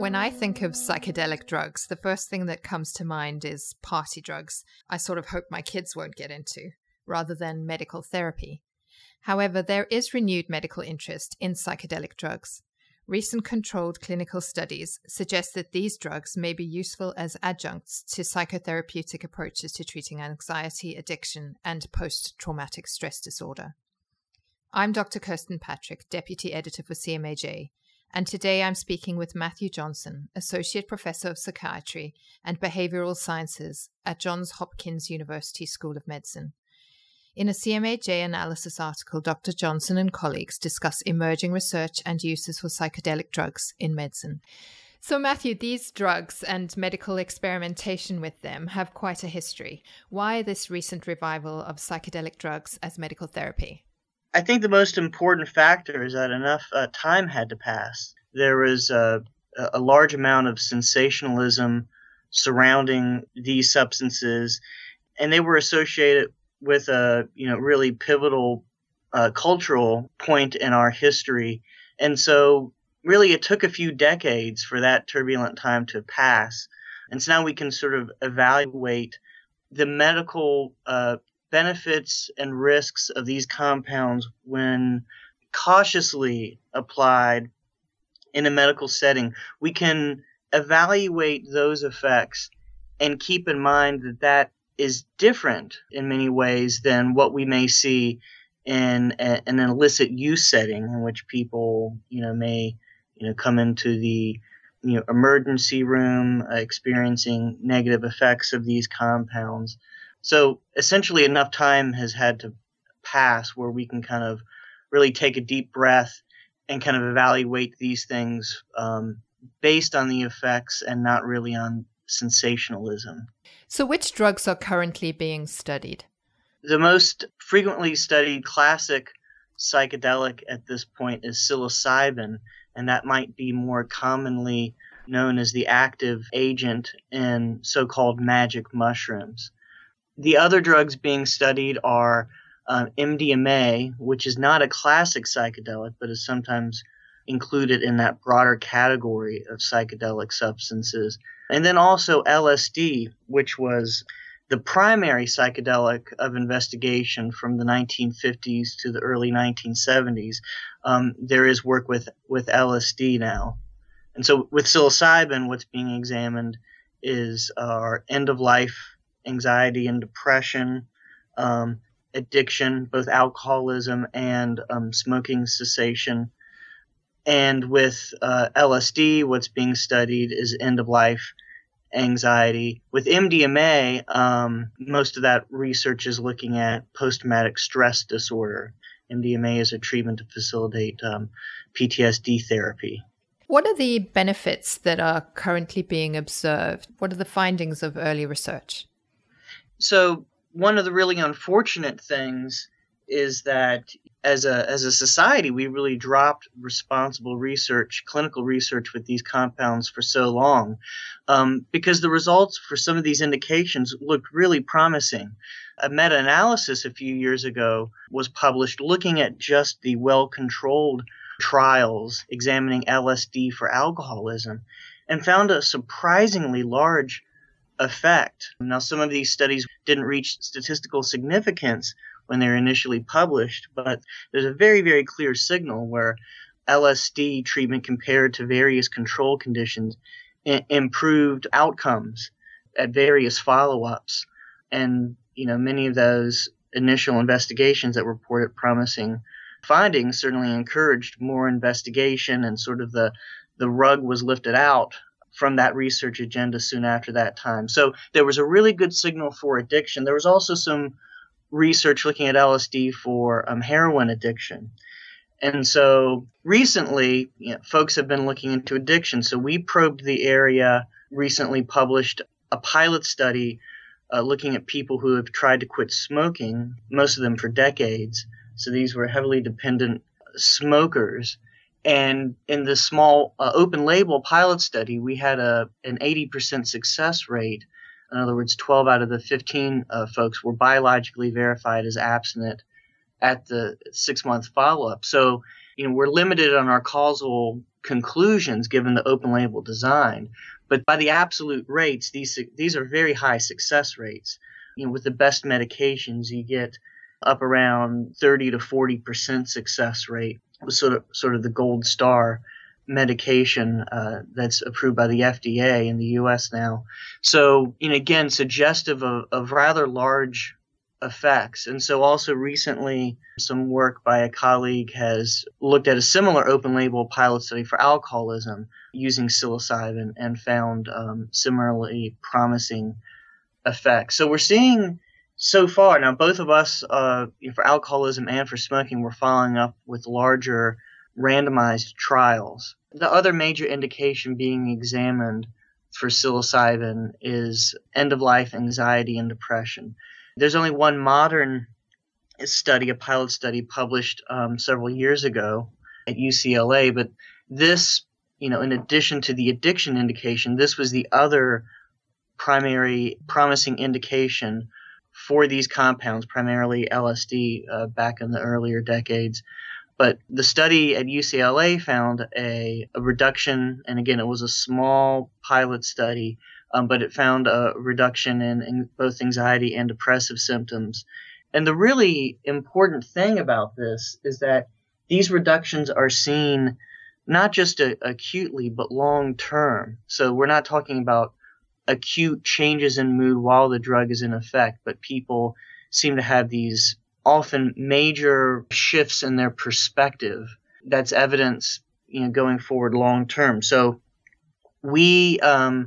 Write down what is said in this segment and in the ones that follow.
When I think of psychedelic drugs, the first thing that comes to mind is party drugs I sort of hope my kids won't get into, rather than medical therapy. However, there is renewed medical interest in psychedelic drugs. Recent controlled clinical studies suggest that these drugs may be useful as adjuncts to psychotherapeutic approaches to treating anxiety, addiction, and post-traumatic stress disorder. I'm Dr. Kirsten Patrick, Deputy Editor for CMAJ, and today I'm speaking with Matthew Johnson, Associate Professor of Psychiatry and Behavioral Sciences at Johns Hopkins University School of Medicine. In a CMAJ analysis article, Dr. Johnson and colleagues discuss emerging research and uses for psychedelic drugs in medicine. So, Matthew, these drugs and medical experimentation with them have quite a history. Why this recent revival of psychedelic drugs as medical therapy? I think the most important factor is that enough time had to pass. There was a large amount of sensationalism surrounding these substances, and they were associated with a really pivotal cultural point in our history. And so really it took a few decades for that turbulent time to pass. And so now we can sort of evaluate the medical benefits and risks of these compounds when cautiously applied in a medical setting. We can evaluate those effects and keep in mind that that is different in many ways than what we may see in an illicit use setting in which people may come into the emergency room experiencing negative effects of these compounds. So essentially enough time has had to pass where we can kind of really take a deep breath and kind of evaluate these things based on the effects and not really on sensationalism. So which drugs are currently being studied? The most frequently studied classic psychedelic at this point is psilocybin, and that might be more commonly known as the active agent in so-called magic mushrooms. The other drugs being studied are MDMA, which is not a classic psychedelic, but is sometimes included in that broader category of psychedelic substances. And then also LSD, which was the primary psychedelic of investigation from the 1950s to the early 1970s. There is work with LSD now. And so with psilocybin, what's being examined is our end-of-life anxiety and depression, addiction, both alcoholism and smoking cessation. And with LSD, what's being studied is end-of-life anxiety. With MDMA, most of that research is looking at post-traumatic stress disorder. MDMA is a treatment to facilitate PTSD therapy. What are the benefits that are currently being observed? What are the findings of early research? So one of the really unfortunate things is that as a society, we really dropped responsible research, clinical research with these compounds for so long, because the results for some of these indications looked really promising. A meta-analysis a few years ago was published looking at just the well-controlled trials examining LSD for alcoholism and found a surprisingly large effect. Now, some of these studies didn't reach statistical significance when they were initially published, but there's a very, very clear signal where LSD treatment compared to various control conditions improved outcomes at various follow-ups. And, many of those initial investigations that reported promising findings certainly encouraged more investigation, and sort of the rug was lifted out from that research agenda soon after that time. So there was a really good signal for addiction. There was also some research looking at LSD for heroin addiction. And so recently, folks have been looking into addiction. So we probed the area, recently published a pilot study looking at people who have tried to quit smoking, most of them for decades. So these were heavily dependent smokers. And in the small open label pilot study, we had an 80% success rate. In other words, 12 out of the 15 folks were biologically verified as abstinent at the 6-month follow-up. So we're limited on our causal conclusions given the open label design. But by the absolute rates, these are very high success rates. With the best medications, you get up around 30 to 40% success rate, sort of the gold star medication that's approved by the FDA in the U.S. now. So, again, suggestive of rather large effects. And so also recently, some work by a colleague has looked at a similar open label pilot study for alcoholism using psilocybin and found similarly promising effects. So we're seeing so far, now both of us, for alcoholism and for smoking, we're following up with larger randomized trials. The other major indication being examined for psilocybin is end-of-life anxiety and depression. There's only one modern study, a pilot study published several years ago at UCLA, but this, in addition to the addiction indication, this was the other primary promising indication for these compounds, primarily LSD, back in the earlier decades. But the study at UCLA found a reduction, and again, it was a small pilot study, but it found a reduction in both anxiety and depressive symptoms. And the really important thing about this is that these reductions are seen not just acutely, but long term. So we're not talking about acute changes in mood while the drug is in effect, but people seem to have these often major shifts in their perspective. That's evidence, going forward long term. So we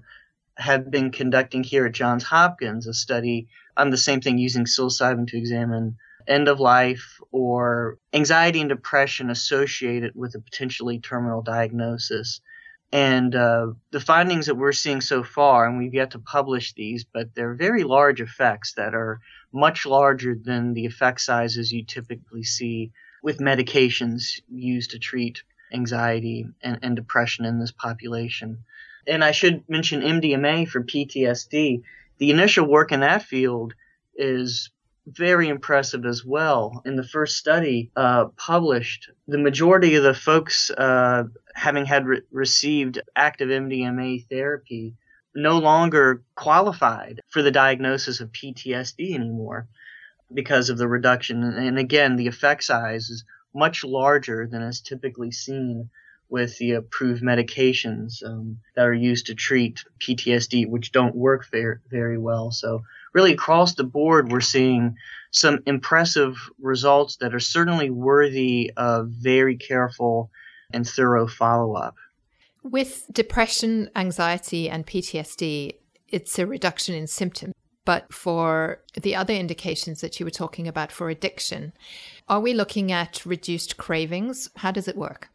have been conducting here at Johns Hopkins a study on the same thing, using psilocybin to examine end of life or anxiety and depression associated with a potentially terminal diagnosis. And the findings that we're seeing so far, and we've yet to publish these, but they're very large effects that are much larger than the effect sizes you typically see with medications used to treat anxiety and depression in this population. And I should mention MDMA for PTSD. The initial work in that field is very impressive as well. In the first study published, the majority of the folks having had received active MDMA therapy no longer qualified for the diagnosis of PTSD anymore because of the reduction. And again, the effect size is much larger than is typically seen with the approved medications that are used to treat PTSD, which don't work very well. So really across the board, we're seeing some impressive results that are certainly worthy of very careful and thorough follow-up. With depression, anxiety, and PTSD, it's a reduction in symptoms. But for the other indications that you were talking about for addiction, are we looking at reduced cravings? How does it work?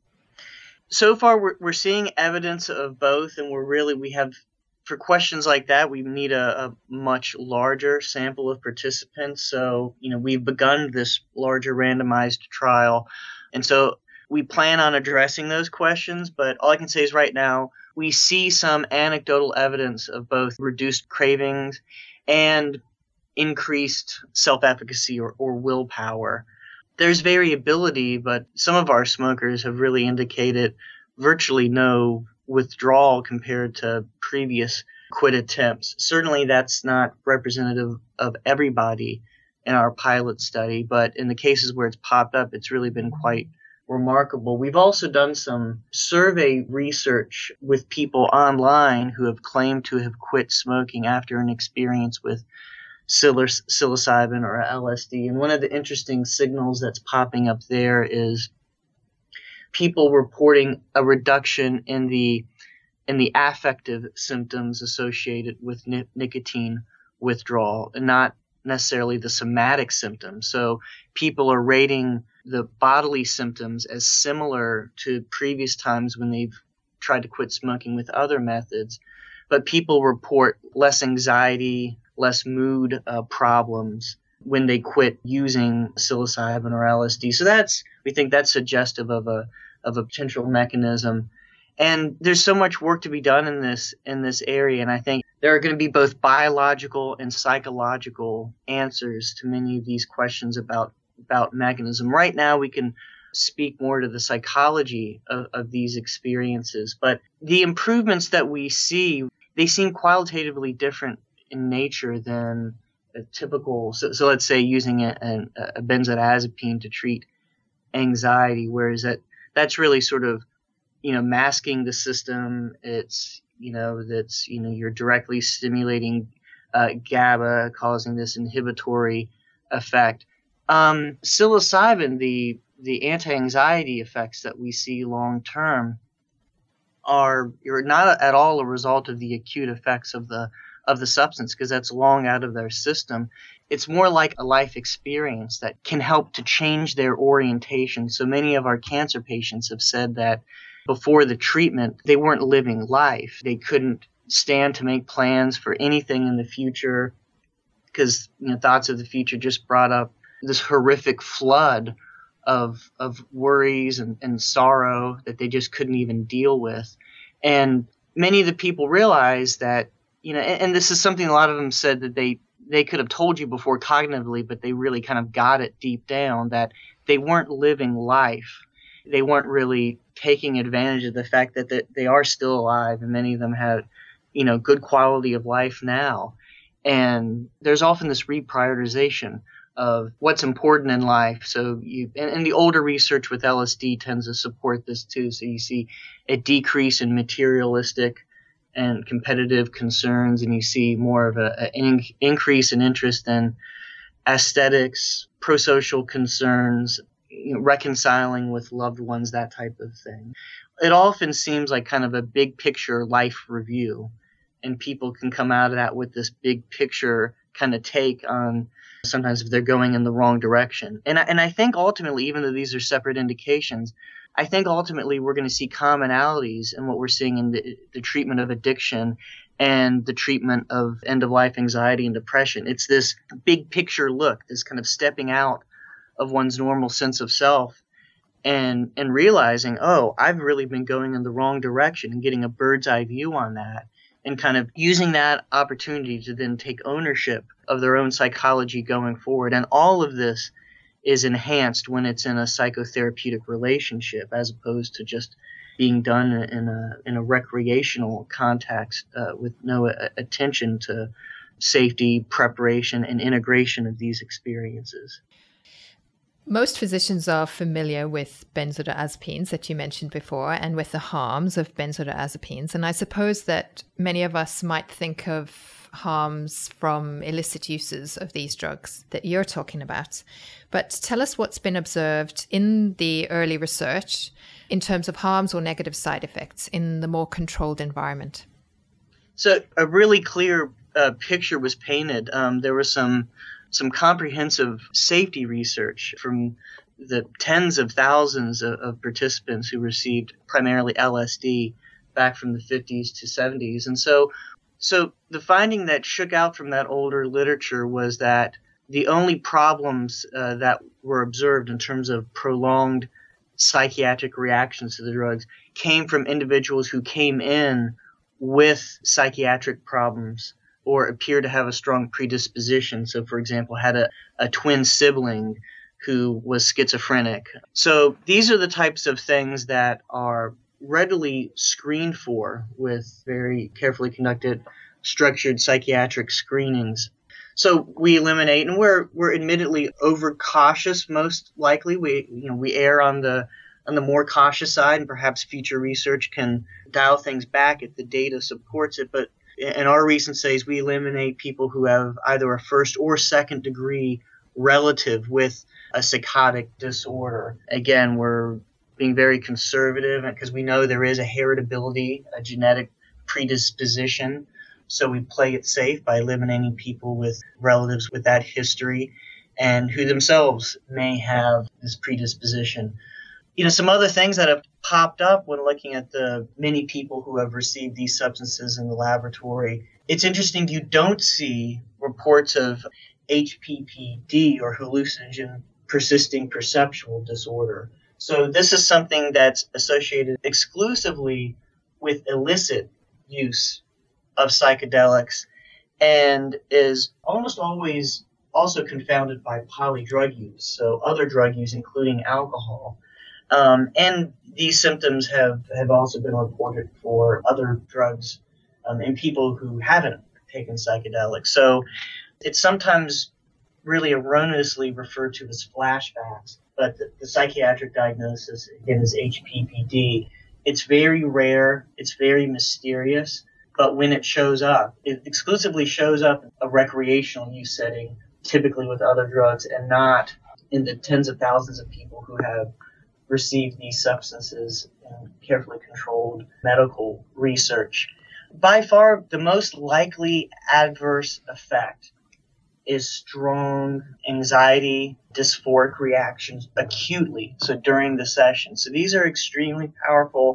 So far, we're seeing evidence of both, and we have, for questions like that, we need a much larger sample of participants. So, we've begun this larger randomized trial, and so we plan on addressing those questions. But all I can say is right now, we see some anecdotal evidence of both reduced cravings and increased self-efficacy or willpower. There's variability, but some of our smokers have really indicated virtually no withdrawal compared to previous quit attempts. Certainly that's not representative of everybody in our pilot study, but in the cases where it's popped up, it's really been quite remarkable. We've also done some survey research with people online who have claimed to have quit smoking after an experience with psilocybin or LSD. And one of the interesting signals that's popping up there is people reporting a reduction in the affective symptoms associated with nicotine withdrawal, and not necessarily the somatic symptoms. So people are rating the bodily symptoms as similar to previous times when they've tried to quit smoking with other methods, but people report less anxiety, less mood problems when they quit using psilocybin or LSD. So we think that's suggestive of a potential mechanism. And there's so much work to be done in this area, and I think there are going to be both biological and psychological answers to many of these questions about mechanism. Right now, we can speak more to the psychology of these experiences. But the improvements that we see, they seem qualitatively different in nature than a typical, so let's say using a benzodiazepine to treat anxiety, whereas that's really sort of, masking the system. It's, you're directly stimulating GABA, causing this inhibitory effect. Psilocybin, the anti-anxiety effects that we see long term you're not at all a result of the acute effects of the substance, because that's long out of their system. It's more like a life experience that can help to change their orientation. So many of our cancer patients have said that before the treatment, they weren't living life. They couldn't stand to make plans for anything in the future because thoughts of the future just brought up this horrific flood of worries and sorrow that they just couldn't even deal with. And many of the people realized that, and this is something a lot of them said that they could have told you before cognitively, but they really kind of got it deep down, that they weren't living life. They weren't really taking advantage of the fact that they are still alive, and many of them have, good quality of life now. And there's often this reprioritization of what's important in life. So and the older research with LSD tends to support this too. So you see a decrease in materialistic and competitive concerns, and you see more of an increase in interest in aesthetics, prosocial concerns, reconciling with loved ones, that type of thing. It often seems like kind of a big picture life review, and people can come out of that with this big picture kind of take on sometimes if they're going in the wrong direction. And I think ultimately, even though these are separate indications, I think ultimately we're going to see commonalities in what we're seeing in the treatment of addiction and the treatment of end-of-life anxiety and depression. It's this big picture look, this kind of stepping out of one's normal sense of self and realizing, oh, I've really been going in the wrong direction, and getting a bird's eye view on that, and kind of using that opportunity to then take ownership of their own psychology going forward. And all of this is enhanced when it's in a psychotherapeutic relationship, as opposed to just being done in a recreational context with no attention to safety, preparation, and integration of these experiences. Most physicians are familiar with benzodiazepines that you mentioned before, and with the harms of benzodiazepines. And I suppose that many of us might think of harms from illicit uses of these drugs that you're talking about. But tell us what's been observed in the early research in terms of harms or negative side effects in the more controlled environment. So a really clear picture was painted. There was some comprehensive safety research from the tens of thousands of participants who received primarily LSD back from the 50s to 70s. And so the finding that shook out from that older literature was that the only problems that were observed in terms of prolonged psychiatric reactions to the drugs came from individuals who came in with psychiatric problems or appear to have a strong predisposition. So, for example, had a twin sibling who was schizophrenic. So these are the types of things that are readily screened for with very carefully conducted, structured psychiatric screenings. So we eliminate, and we're admittedly overcautious. Most likely, we err on the more cautious side, and perhaps future research can dial things back if the data supports it. But in our recent studies, we eliminate people who have either a first or second degree relative with a psychotic disorder. Again, we're being very conservative because we know there is a heritability, a genetic predisposition. So we play it safe by eliminating people with relatives with that history and who themselves may have this predisposition. Some other things that have popped up when looking at the many people who have received these substances in the laboratory, it's interesting you don't see reports of HPPD or hallucinogen persisting perceptual disorder. So this is something that's associated exclusively with illicit use of psychedelics and is almost always also confounded by polydrug use, so other drug use, including alcohol. And these symptoms have also been reported for other drugs in people who haven't taken psychedelics. So it's sometimes really erroneously referred to as flashbacks, but the psychiatric diagnosis, again, is HPPD. It's very rare, it's very mysterious, but when it shows up, it exclusively shows up in a recreational use setting, typically with other drugs, and not in the tens of thousands of people who have received these substances in carefully controlled medical research. By far, the most likely adverse effect is strong anxiety, dysphoric reactions acutely, so during the session. So these are extremely powerful,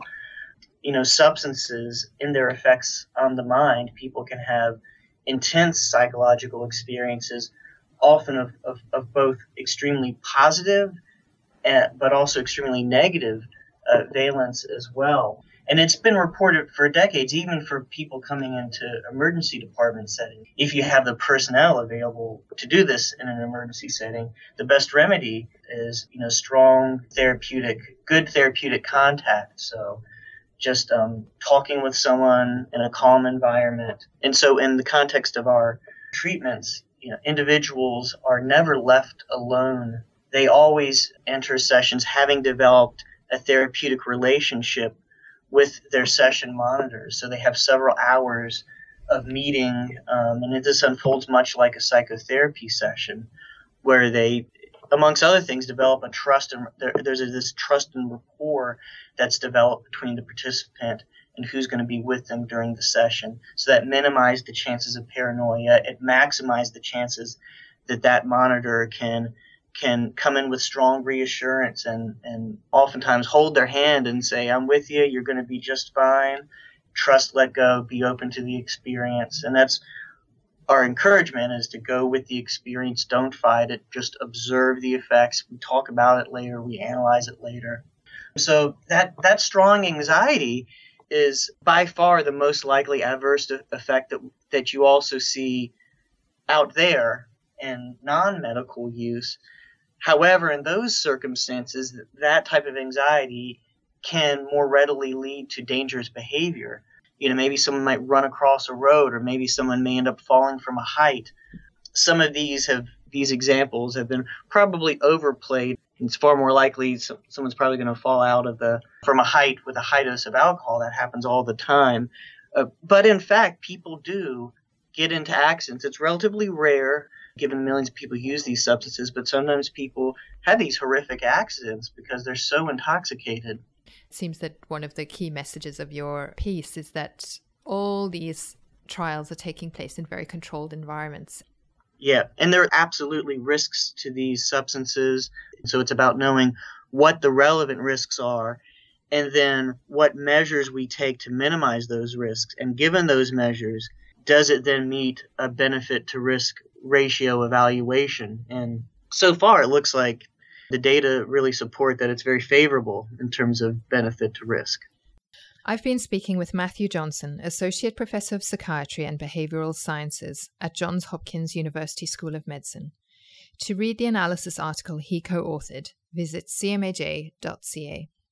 substances in their effects on the mind. People can have intense psychological experiences, often of both extremely positive but also extremely negative valence as well. And it's been reported for decades, even for people coming into emergency department settings. If you have the personnel available to do this in an emergency setting, the best remedy is, strong good therapeutic contact. So just talking with someone in a calm environment. And so in the context of our treatments, individuals are never left alone. They always enter sessions having developed a therapeutic relationship with their session monitors. So they have several hours of meeting, and this unfolds much like a psychotherapy session, where they, amongst other things, develop a trust, and there's this trust and rapport that's developed between the participant and who's going to be with them during the session. So that minimizes the chances of paranoia. It maximizes the chances that monitor can come in with strong reassurance and oftentimes hold their hand and say, I'm with you, you're going to be just fine. Trust, let go, be open to the experience. And that's our encouragement, is to go with the experience, don't fight it, just observe the effects. We talk about it later, we analyze it later. So that strong anxiety is by far the most likely adverse effect that you also see out there in non-medical use. However, in those circumstances, that type of anxiety can more readily lead to dangerous behavior. Maybe someone might run across a road, or maybe someone may end up falling from a height. Some of these examples have been probably overplayed. It's far more likely someone's probably going to fall out from a height with a high dose of alcohol. That happens all the time. But in fact, people do get into accidents. It's relatively rare, given millions of people use these substances, but sometimes people have these horrific accidents because they're so intoxicated. It seems that one of the key messages of your piece is that all these trials are taking place in very controlled environments. Yeah, and there are absolutely risks to these substances. So it's about knowing what the relevant risks are, and then what measures we take to minimize those risks. And given those measures, does it then meet a benefit to risk ratio evaluation? And so far, it looks like the data really support that it's very favorable in terms of benefit to risk. I've been speaking with Matthew Johnson, Associate Professor of Psychiatry and Behavioral Sciences at Johns Hopkins University School of Medicine. To read the analysis article he co-authored, visit cmaj.ca.